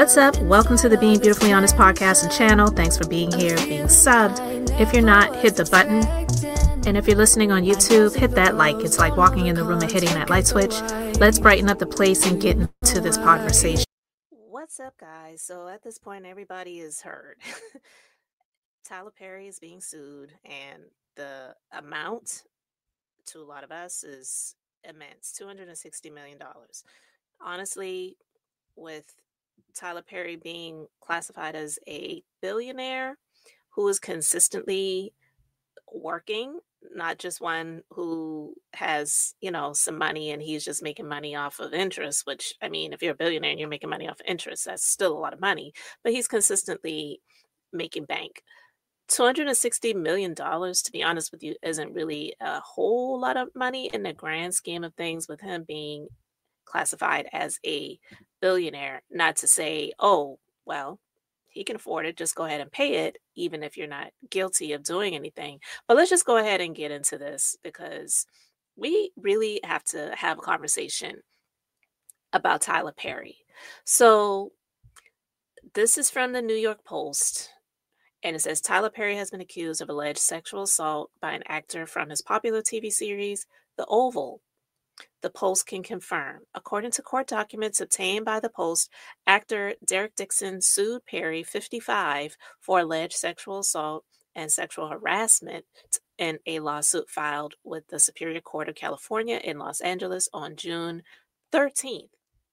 What's up? Welcome to the Being Beautifully Honest podcast and channel. Thanks for being here, being subbed. If you're not, hit the button. And if you're listening on YouTube, hit that like. It's like walking in the room and hitting that light switch. Let's brighten up the place and get into this conversation. What's up, guys? So at this point, everybody is heard. Tyler Perry is being sued, and the amount to a lot of us is immense, $260 million. Honestly, with Tyler Perry being classified as a billionaire who is consistently working, not just one who has, some money and he's just making money off of interest, which, I mean, if you're a billionaire and you're making money off of interest, that's still a lot of money, but he's consistently making bank. $260 million, to be honest with you, isn't really a whole lot of money in the grand scheme of things, with him being classified as a billionaire. Not to say, oh, well, he can afford it, just go ahead and pay it, even if you're not guilty of doing anything. But let's just go ahead and get into this, because we really have to have a conversation about Tyler Perry. So this is from the New York Post. And it says, Tyler Perry has been accused of alleged sexual assault by an actor from his popular TV series, The Oval. The Post can confirm. According to court documents obtained by the Post, actor Derek Dixon sued Perry, 55, for alleged sexual assault and sexual harassment in a lawsuit filed with the Superior Court of California in Los Angeles on June 13th.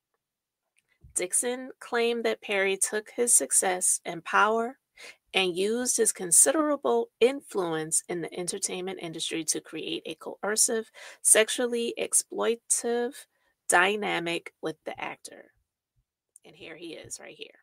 Dixon claimed that Perry took his success and power and used his considerable influence in the entertainment industry to create a coercive, sexually exploitative dynamic with the actor. And here he is right here.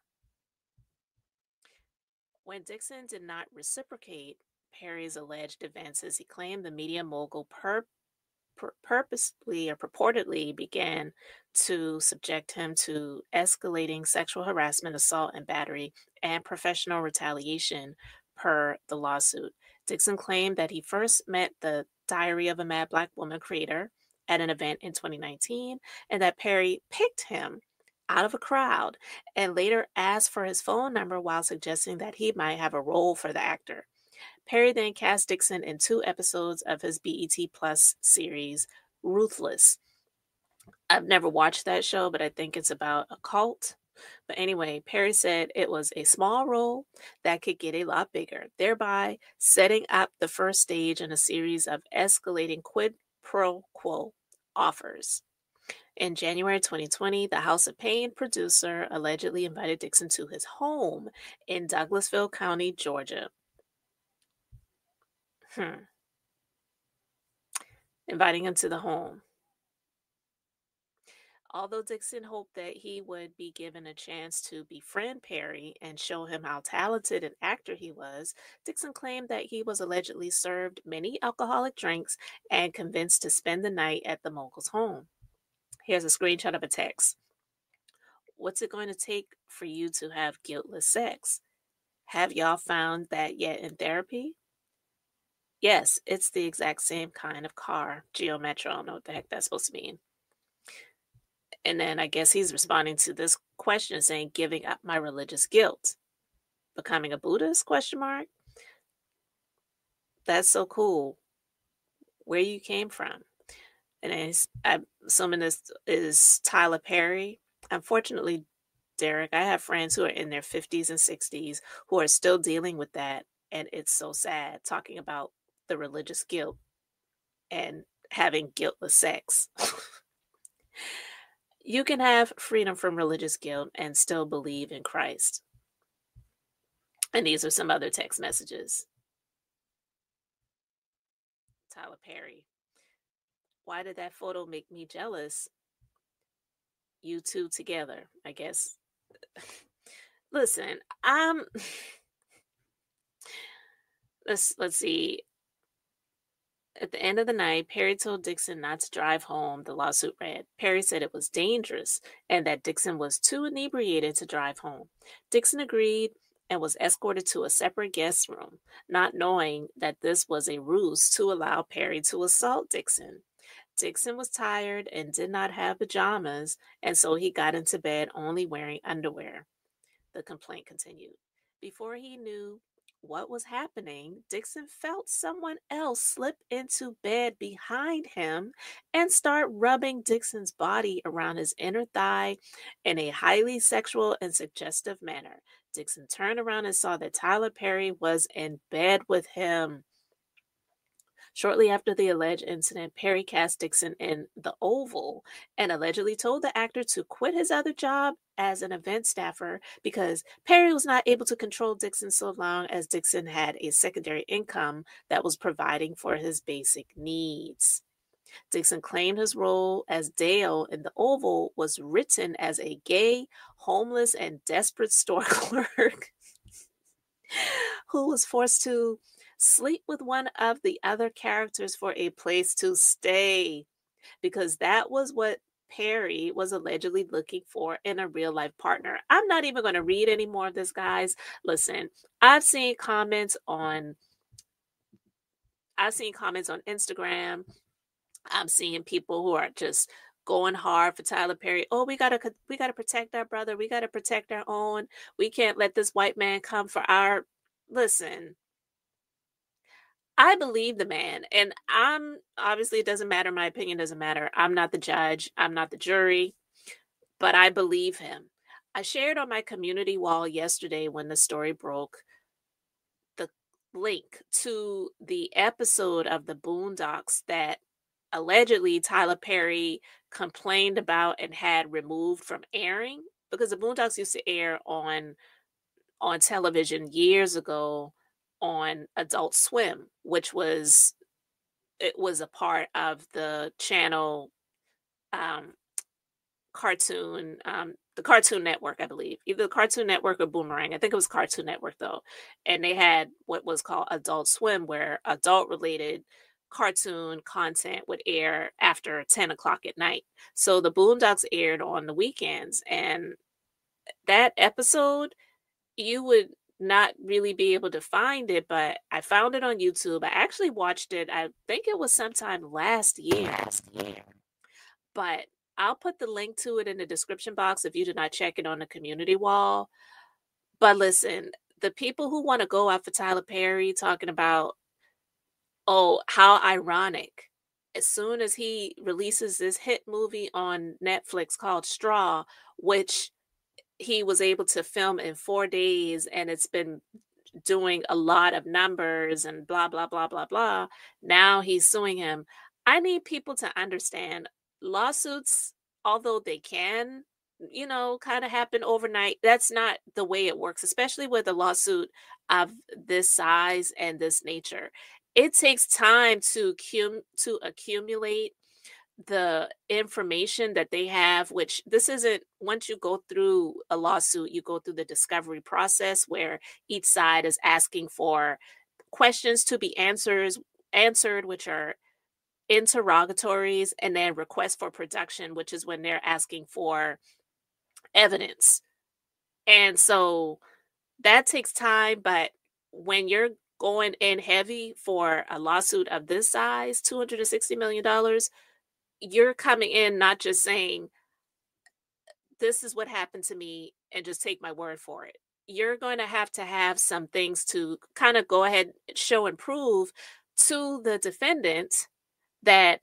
When Dixon did not reciprocate Perry's alleged advances, he claimed the media mogul purposely or purportedly began to subject him to escalating sexual harassment, assault, and battery, and professional retaliation per the lawsuit. Dixon claimed that he first met the Diary of a Mad Black Woman creator at an event in 2019, and that Perry picked him out of a crowd and later asked for his phone number while suggesting that he might have a role for the actor. Perry then cast Dixon in 2 episodes of his BET Plus series, Ruthless. I've never watched that show, but I think it's about a cult. But anyway, Perry said it was a small role that could get a lot bigger, thereby setting up the first stage in a series of escalating quid pro quo offers. In January 2020, the House of Pain producer allegedly invited Dixon to his home in Douglasville County, Georgia. Inviting him to the home. Although Dixon hoped that he would be given a chance to befriend Perry and show him how talented an actor he was, Dixon claimed that he was allegedly served many alcoholic drinks and convinced to spend the night at the mogul's home. Here's a screenshot of a text. What's it going to take for you to have guiltless sex? Have y'all found that yet in therapy? Yes, it's the exact same kind of car. Geo Metro, I don't know what the heck that's supposed to mean. And then I guess he's responding to this question saying, giving up my religious guilt. Becoming a Buddhist, question mark? That's so cool. Where you came from. And I'm assuming this is Tyler Perry. Unfortunately, Derek, I have friends who are in their 50s and 60s who are still dealing with that. And it's so sad talking about the religious guilt and having guiltless sex. You can have freedom from religious guilt and still believe in Christ. And these are some other text messages. Tyler Perry. Why did that photo make me jealous? You two together, I guess. Listen, let's see. At the end of the night, Perry told Dixon not to drive home, the lawsuit read. Perry said it was dangerous and that Dixon was too inebriated to drive home. Dixon agreed and was escorted to a separate guest room, not knowing that this was a ruse to allow Perry to assault Dixon. Dixon was tired and did not have pajamas, and so he got into bed only wearing underwear. The complaint continued. Before he knew what was happening, Dixon felt someone else slip into bed behind him and start rubbing Dixon's body around his inner thigh in a highly sexual and suggestive manner. Dixon turned around and saw that Tyler Perry was in bed with him. Shortly after the alleged incident, Perry cast Dixon in The Oval and allegedly told the actor to quit his other job as an event staffer because Perry was not able to control Dixon so long as Dixon had a secondary income that was providing for his basic needs. Dixon claimed his role as Dale in The Oval was written as a gay, homeless, and desperate store clerk who was forced to sleep with one of the other characters for a place to stay, because that was what Perry was allegedly looking for in a real life partner. I'm not even going to read any more of this, guys. Listen, I've seen comments on Instagram. I'm seeing people who are just going hard for Tyler Perry. Oh, we gotta protect our brother. We gotta protect our own. We can't let this white man come for our. Listen, I believe the man, and obviously it doesn't matter. My opinion doesn't matter. I'm not the judge. I'm not the jury, but I believe him. I shared on my community wall yesterday when the story broke the link to the episode of the Boondocks that allegedly Tyler Perry complained about and had removed from airing, because the Boondocks used to air on television years ago on Adult Swim, which was a part of the channel cartoon, the Cartoon Network, I believe, either the Cartoon Network or Boomerang. I think it was Cartoon Network though, and they had what was called Adult Swim, where adult related cartoon content would air after 10 o'clock at night. So the Boondocks aired on the weekends, and that episode, you would not really be able to find it, but I found it on YouTube. I actually watched it, I think it was sometime last year. But I'll put the link to it in the description box if you did not check it on the community wall. But listen, the people who want to go after Tyler Perry talking about, oh, how ironic. As soon as he releases this hit movie on Netflix called Straw, which he was able to film in 4 days, and it's been doing a lot of numbers and blah, blah, blah, blah, blah. Now he's suing him. I need people to understand lawsuits, although they can, kind of happen overnight. That's not the way it works, especially with a lawsuit of this size and this nature. It takes time to accumulate the information that they have, which this isn't, once you go through a lawsuit, you go through the discovery process where each side is asking for questions to be answered, which are interrogatories, and then requests for production, which is when they're asking for evidence. And so that takes time, but when you're going in heavy for a lawsuit of this size, $260 million, you're coming in not just saying, this is what happened to me, and just take my word for it. You're going to have some things to kind of go ahead, show and prove to the defendant that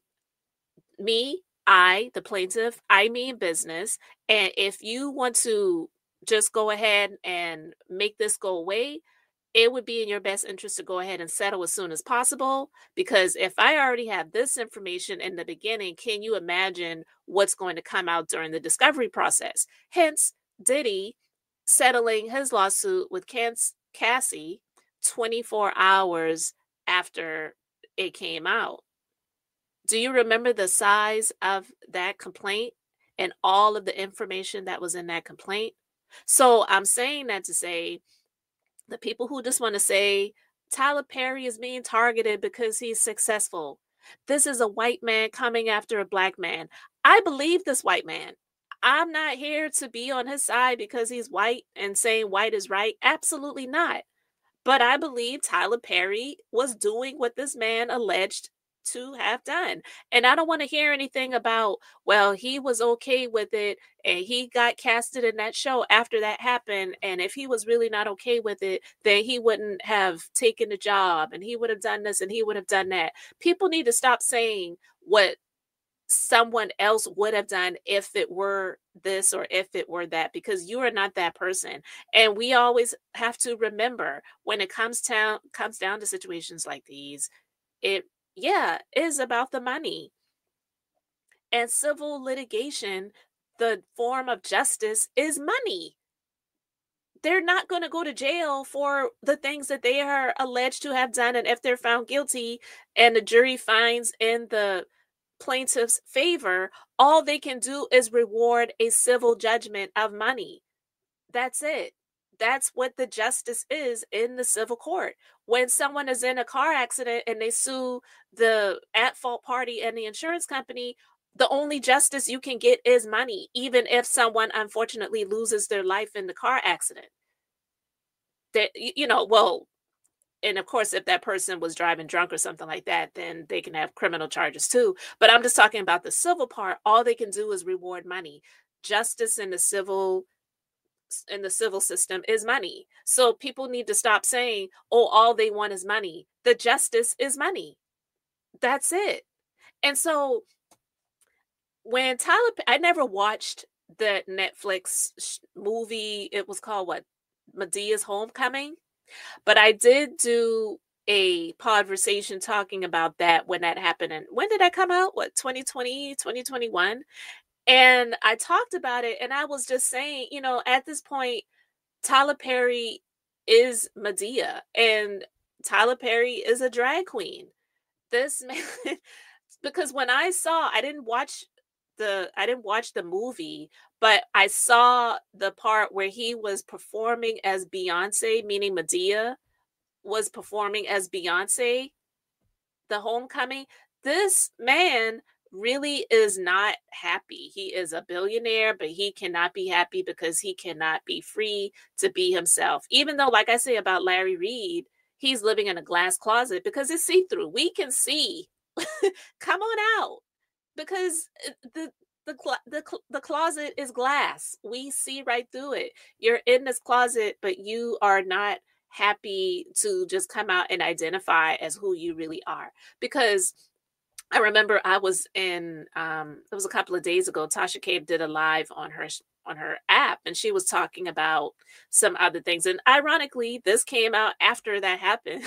the plaintiff, I mean business. And if you want to just go ahead and make this go away, it would be in your best interest to go ahead and settle as soon as possible. Because if I already have this information in the beginning, can you imagine what's going to come out during the discovery process? Hence, Diddy settling his lawsuit with Cassie 24 hours after it came out. Do you remember the size of that complaint and all of the information that was in that complaint? So I'm saying that to say, the people who just want to say Tyler Perry is being targeted because he's successful. This is a white man coming after a black man. I believe this white man. I'm not here to be on his side because he's white and saying white is right. Absolutely not. But I believe Tyler Perry was doing what this man alleged to have done. And I don't want to hear anything about, well, he was okay with it and he got casted in that show after that happened. And if he was really not okay with it, then he wouldn't have taken the job and he would have done this and he would have done that. People need to stop saying what someone else would have done if it were this or if it were that, because you are not that person. And we always have to remember, when it comes down to situations like these, it is about the money. And civil litigation, the form of justice, is money. They're not going to go to jail for the things that they are alleged to have done. And if they're found guilty and the jury finds in the plaintiff's favor, all they can do is reward a civil judgment of money. That's it. That's what the justice is in the civil court. When someone is in a car accident and they sue the at-fault party and the insurance company, the only justice you can get is money, even if someone unfortunately loses their life in the car accident. That, well, and of course, if that person was driving drunk or something like that, then they can have criminal charges too. But I'm just talking about the civil part. All they can do is reward money. Justice in the civil system is money. So people need to stop saying, oh, all they want is money. The justice is money. That's it. And so when I never watched the Netflix movie. It was called what? Madea's Homecoming. But I did do a podversation talking about that when that happened. And when did that come out? What, 2020, 2021? And I talked about it, and I was just saying, at this point, Tyler Perry is Madea, and Tyler Perry is a drag queen. This man, because when I didn't watch the movie, but I saw the part where he was performing as Beyonce, meaning Madea was performing as Beyonce, the Homecoming. This man really is not happy. He is a billionaire, but he cannot be happy because he cannot be free to be himself. Even though, like I say about Larry Reid, he's living in a glass closet because it's see-through. We can see. Come on out. Because the closet is glass. We see right through it. You're in this closet, but you are not happy to just come out and identify as who you really are. Because I remember I was in, it was a couple of days ago, Tasha K did a live on her app, and she was talking about some other things. And ironically, this came out after that happened.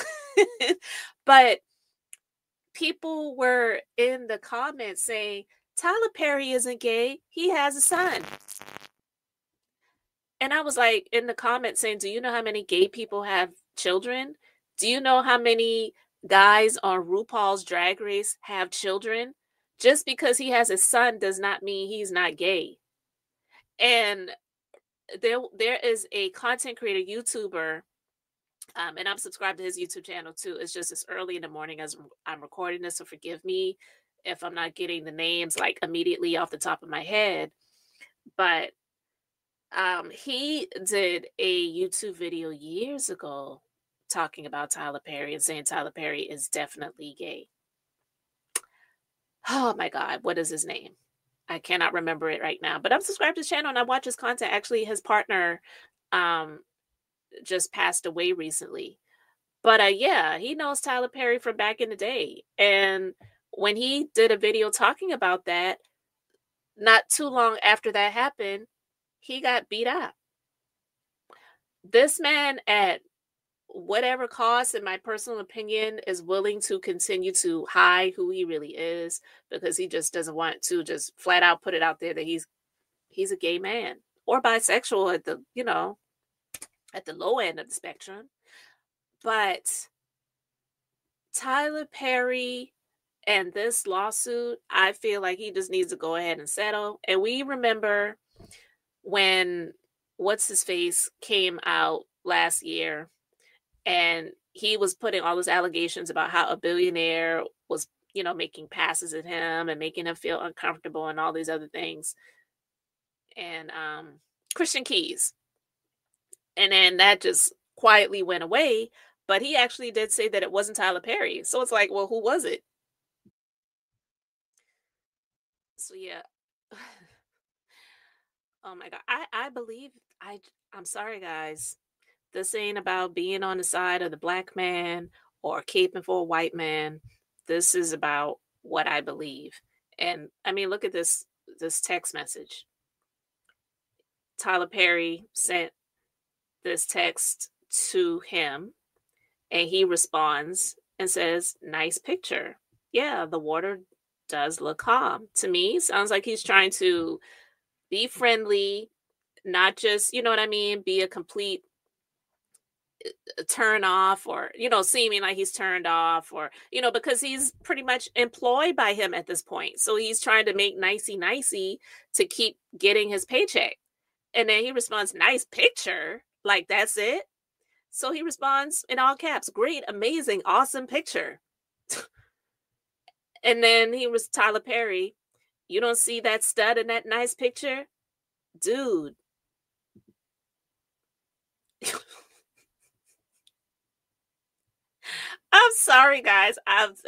But people were in the comments saying, Tyler Perry isn't gay. He has a son. And I was like in the comments saying, do you know how many gay people have children? Do you know how many guys on RuPaul's Drag Race have children? Just because he has a son does not mean he's not gay. And there is a content creator, YouTuber, and I'm subscribed to his YouTube channel too. It's just it's early in the morning as I'm recording this, so forgive me if I'm not getting the names like immediately off the top of my head. But he did a YouTube video years ago talking about Tyler Perry and saying Tyler Perry is definitely gay. Oh my God, what is his name? I cannot remember it right now, but I'm subscribed to his channel and I watch his content. Actually, his partner just passed away recently. But yeah, he knows Tyler Perry from back in the day. And when he did a video talking about that, not too long after that happened, he got beat up. This man, at whatever cost, in my personal opinion, is willing to continue to hide who he really is because he just doesn't want to just flat out put it out there that he's a gay man or bisexual at the, at the low end of the spectrum. But Tyler Perry and this lawsuit, I feel like he just needs to go ahead and settle. And we remember when What's His Face came out last year, and he was putting all those allegations about how a billionaire was, making passes at him and making him feel uncomfortable and all these other things. And Christian Keys. And then that just quietly went away. But he actually did say that it wasn't Tyler Perry. So it's like, well, who was it? So yeah. Oh my God. I believe I'm sorry guys. This ain't about being on the side of the black man or caping for a white man. This is about what I believe. And I mean, look at this text message. Tyler Perry sent this text to him and he responds and says, "Nice picture. Yeah, the water does look calm." To me, sounds like he's trying to be friendly, not just, you know what I mean, be a complete turn off or, seeming like he's turned off or, because he's pretty much employed by him at this point. So he's trying to make nicey to keep getting his paycheck. And then he responds, "Nice picture." Like, that's it. So he responds in all caps, "Great, amazing, awesome picture." And then he was Tyler Perry. "You don't see that stud in that nice picture? Dude." I'm sorry, guys.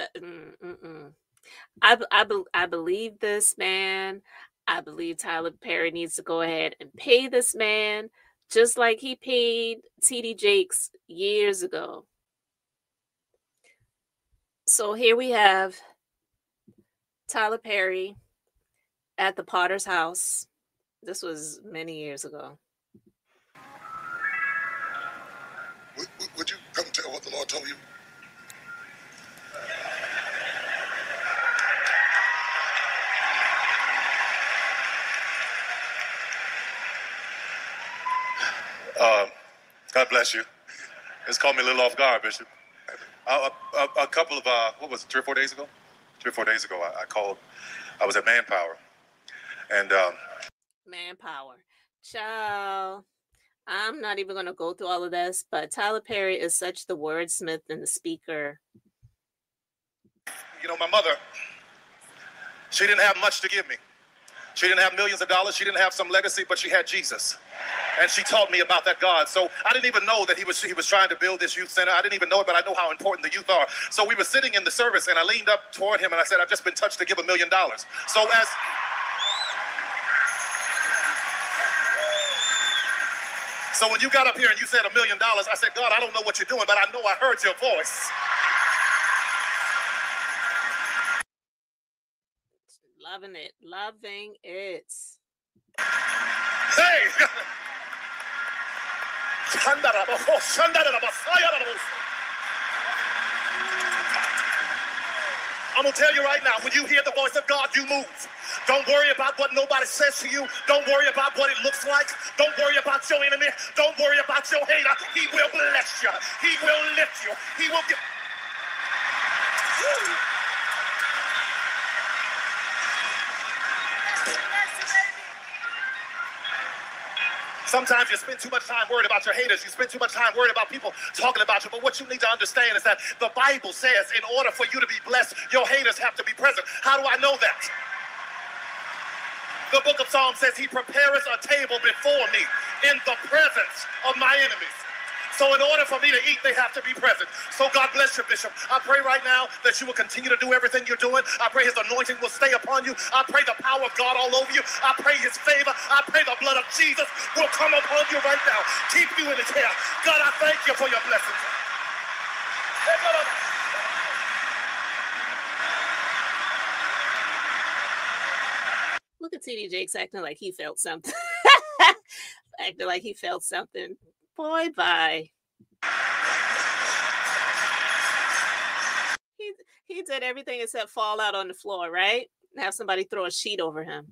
I believe this man. I believe Tyler Perry needs to go ahead and pay this man just like he paid TD Jakes years ago. So here we have Tyler Perry at the Potter's house. This was many years ago. Would you come tell what the Lord told you? God bless you. It's caught me a little off guard, Bishop. A couple of, what was it, 3 or 4 days ago? 3 or 4 days ago, I called. I was at Manpower. And Manpower. Ciao. I'm not even going to go through all of this, but Tyler Perry is such the wordsmith and the speaker. My mother, she didn't have much to give me. She didn't have millions of dollars. She didn't have some legacy, but she had Jesus. And she taught me about that God. So I didn't even know that he was trying to build this youth center. I didn't even know it, but I know how important the youth are. So we were sitting in the service, and I leaned up toward him, and I said, "I've just been touched to give $1 million." So when you got up here and you said $1 million, I said, "God, I don't know what you're doing, but I know I heard your voice." Loving it. Loving it. Hey! I'm going to tell you right now, when you hear the voice of God, you move. Don't worry about what nobody says to you. Don't worry about what it looks like. Don't worry about your enemy. Don't worry about your hater. He will bless you. He will lift you. He will give. Sometimes you spend too much time worried about your haters. You spend too much time worried about people talking about you. But what you need to understand is that the Bible says in order for you to be blessed, your haters have to be present. How do I know that? The book of Psalms says he prepares a table before me in the presence of my enemies. So in order for me to eat, they have to be present. So God bless you, Bishop. I pray right now that you will continue to do everything you're doing. I pray his anointing will stay upon you. I pray the power of God all over you. I pray his favor. I pray the blood of Jesus will come upon you right now. Keep you in his hair. God, I thank you for your blessings. Look at TD Jakes acting like he felt something. Acting like he felt something. Boy, bye. He did everything except fall out on the floor, right? Have somebody throw a sheet over him.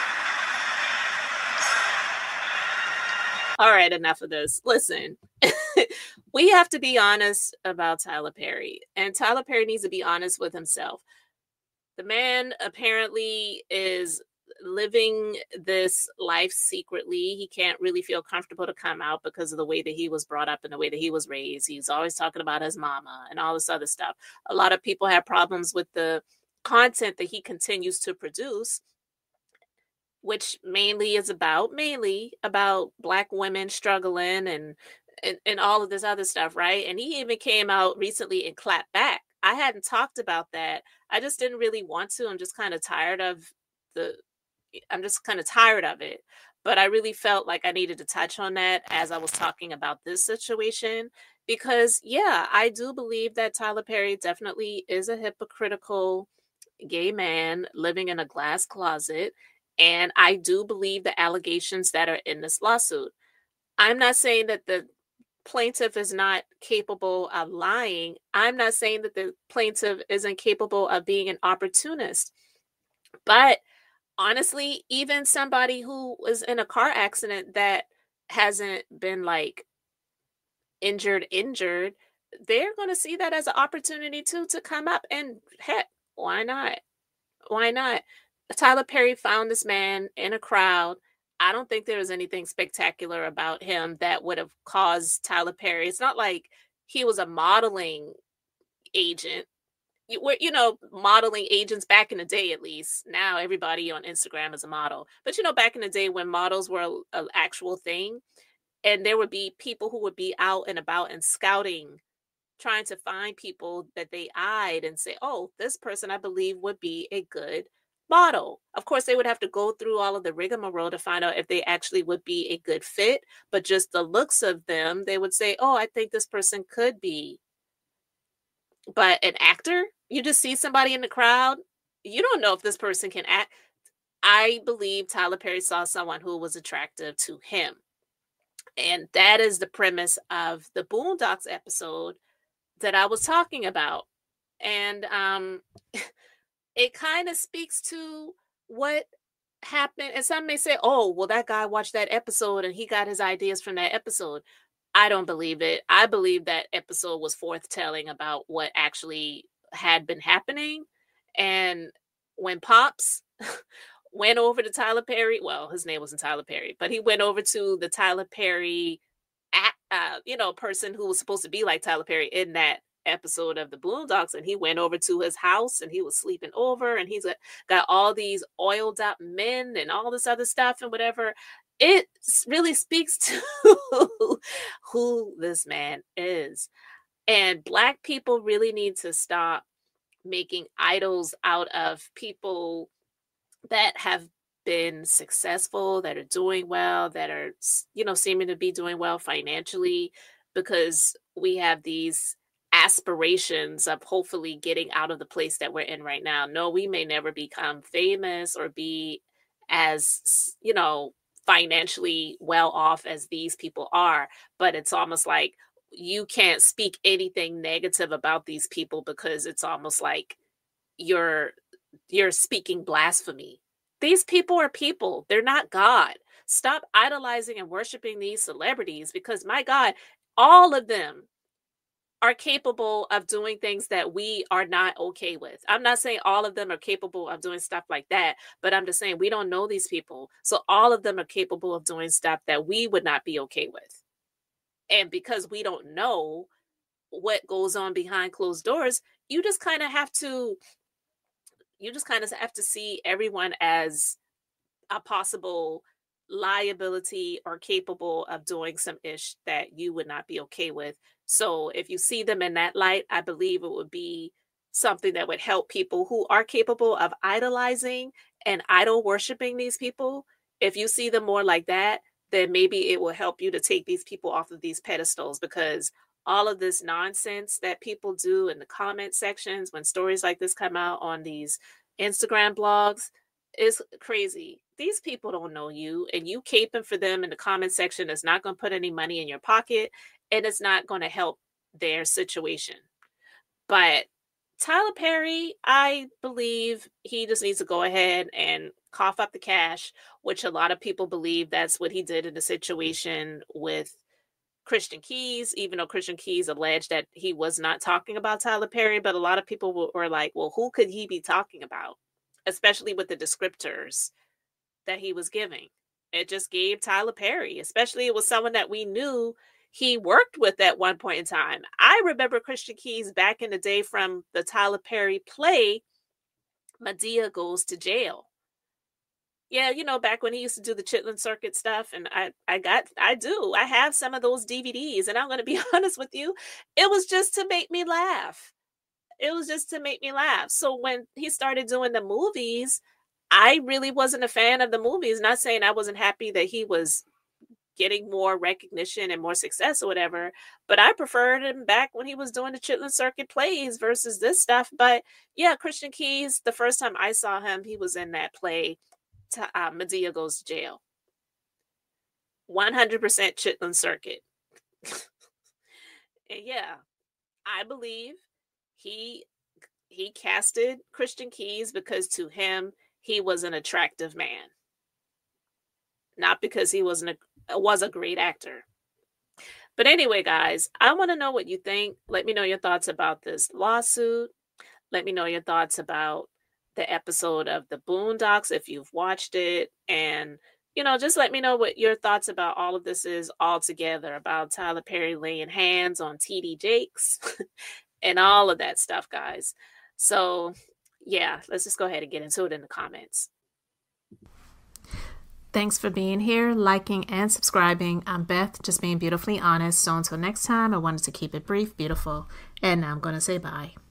All right, enough of this. Listen, we have to be honest about Tyler Perry, and Tyler Perry needs to be honest with himself. The man apparently is living this life secretly. He can't really feel comfortable to come out because of the way that he was brought up and the way that he was raised. He's always talking about his mama and all this other stuff. A lot of people have problems with the content that he continues to produce, which mainly about Black women struggling and all of this other stuff, right? And he even came out recently and clapped back. I hadn't talked about that. I just didn't really want to. I'm just kind of tired of I'm just kind of tired of it. But I really felt like I needed to touch on that as I was talking about this situation because, yeah, I do believe that Tyler Perry definitely is a hypocritical gay man living in a glass closet. And I do believe the allegations that are in this lawsuit. I'm not saying that the plaintiff is not capable of lying. I'm not saying that the plaintiff isn't capable of being an opportunist. But honestly, even somebody who was in a car accident that hasn't been like injured, they're going to see that as an opportunity too to come up and heck, why not? Why not? Tyler Perry found this man in a crowd. I don't think there was anything spectacular about him that would have caused Tyler Perry. It's not like he was a modeling agent. Modeling agents back in the day, at least. Now everybody on Instagram is a model. But, back in the day when models were an actual thing, and there would be people who would be out and about and scouting, trying to find people that they eyed and say, oh, this person I believe would be a good model. Of course, they would have to go through all of the rigmarole to find out if they actually would be a good fit. But just the looks of them, they would say, oh, I think this person could be. But an actor, you just see somebody in the crowd, you don't know if this person can act. I believe Tyler Perry saw someone who was attractive to him. And that is the premise of the Boondocks episode that I was talking about. And it kind of speaks to what happened. And some may say, oh, well, that guy watched that episode and he got his ideas from that episode. I don't believe it. I believe that episode was forthtelling about what actually had been happening. And when Pops went over to Tyler Perry, well, his name wasn't Tyler Perry, but he went over to the Tyler Perry, person who was supposed to be like Tyler Perry in that episode of the Boondocks, and he went over to his house and he was sleeping over, and he's got all these oiled up men and all this other stuff and whatever. It really speaks to who this man is. And Black people really need to stop making idols out of people that have been successful, that are doing well, that are, seeming to be doing well financially, because we have these aspirations of hopefully getting out of the place that we're in right now. No, we may never become famous or be as, financially well off as these people are, but it's almost like you can't speak anything negative about these people because it's almost like you're speaking blasphemy. These people are people. They're not God. Stop idolizing and worshiping these celebrities because, my God, all of them are capable of doing things that we are not okay with. I'm not saying all of them are capable of doing stuff like that, but I'm just saying we don't know these people. So all of them are capable of doing stuff that we would not be okay with. And because we don't know what goes on behind closed doors, you just kind of have to see everyone as a possible liability or capable of doing some ish that you would not be okay with. So if you see them in that light, I believe it would be something that would help people who are capable of idolizing and idol worshiping these people. If you see them more like that, then maybe it will help you to take these people off of these pedestals, because all of this nonsense that people do in the comment sections when stories like this come out on these Instagram blogs is crazy. These people don't know you, and you caping for them in the comment section is not going to put any money in your pocket, and it's not going to help their situation. But Tyler Perry, I believe he just needs to go ahead and cough up the cash, which a lot of people believe that's what he did in the situation with Christian Keys, even though Christian Keys alleged that he was not talking about Tyler Perry. But a lot of people were like, well, who could he be talking about? Especially with the descriptors that he was giving. It just gave Tyler Perry, especially it was someone that we knew he worked with at one point in time. I remember Christian Keys back in the day from the Tyler Perry play, Madea Goes to Jail. Yeah, back when he used to do the Chitlin Circuit stuff, and I have some of those DVDs, and I'm going to be honest with you, it was just to make me laugh. So when he started doing the movies, I really wasn't a fan of the movies. Not saying I wasn't happy that he was getting more recognition and more success or whatever, but I preferred him back when he was doing the Chitlin Circuit plays versus this stuff. But yeah, Christian Keyes, the first time I saw him, he was in that play, Madea Goes to Jail. 100% Chitlin Circuit. And yeah, I believe he casted Christian Keyes because to him, he was an attractive man. Not because he was a great actor. But anyway, guys, I want to know what you think. Let me know your thoughts about this lawsuit. Let me know your thoughts about the episode of The Boondocks if you've watched it. And, just let me know what your thoughts about all of this is altogether, about Tyler Perry laying hands on T.D. Jakes and all of that stuff, guys. So, yeah, let's just go ahead and get into it in the comments. Thanks for being here, liking, and subscribing. I'm Beth, just being beautifully honest. So until next time, I wanted to keep it brief, beautiful, and now I'm going to say bye.